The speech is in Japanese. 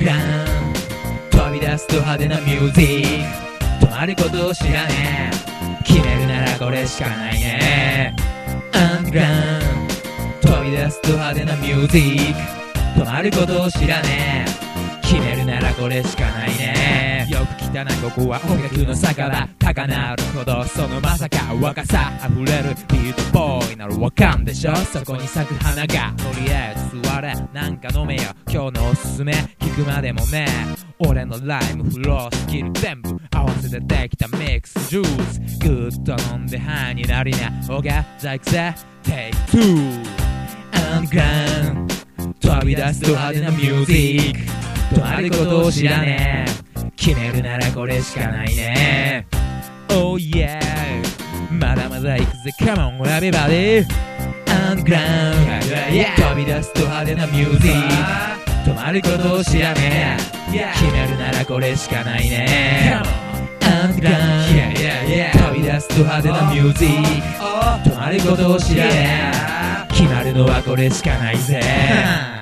グラウンド飛び出すと派手なミュージック止まることを知らねえ決めるならこれしかないねアンダーグラウンド飛び出すと派手なミュージック止まることを知らねえ決めるならこれしかないねよく汚いここは音楽の酒場高鳴るほどそのまさか若さ溢れるビートボーイならわかんでしょそこに咲く花がとりあえず座れなんか飲めよ今日のおすすめ聞くまでもね俺のライムフロースキル全部合わせてできたミックスジュースグッと飲んでハイになりなオガザイクセテイク2アンダーグラウンド飛び出すと派手なミュージック止まることを知らねえ決めるならこれしかないね Oh yeah まだまだ行くぜ Come on everybody アンダーグラウンド飛び出すと派手なミュージック止まることを知らねえ決めるならこれしかないねアンダーグラウンド飛び出すと派手なミュージック止まることを知らねえ決まるのはこれしかないぜ